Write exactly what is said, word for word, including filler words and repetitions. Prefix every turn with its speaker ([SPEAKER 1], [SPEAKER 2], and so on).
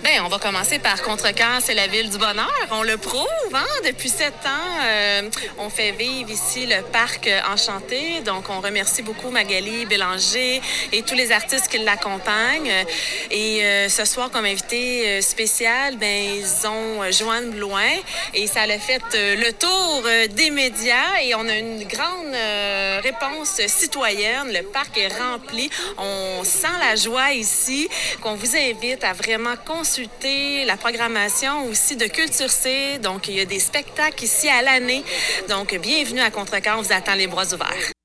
[SPEAKER 1] Bien, on va commencer par Contrecœur, c'est la ville du bonheur. On le prouve, hein? Depuis sept ans, euh, on fait vivre ici le parc Enchanté. Donc, on remercie beaucoup Magali Bélanger et tous les artistes qui l'accompagnent. Et euh, ce soir, comme invité spécial, ben ils ont Joanne Blouin et ça a fait euh, le tour euh, des médias et on a une grande euh, réponse citoyenne. Le parc est rempli. On sent la joie ici, qu'on vous invite à vraiment consulter la programmation aussi de Culture C. Donc, il y a des spectacles ici à l'année. Donc, bienvenue à Contrecœur. On vous attend les bras ouverts.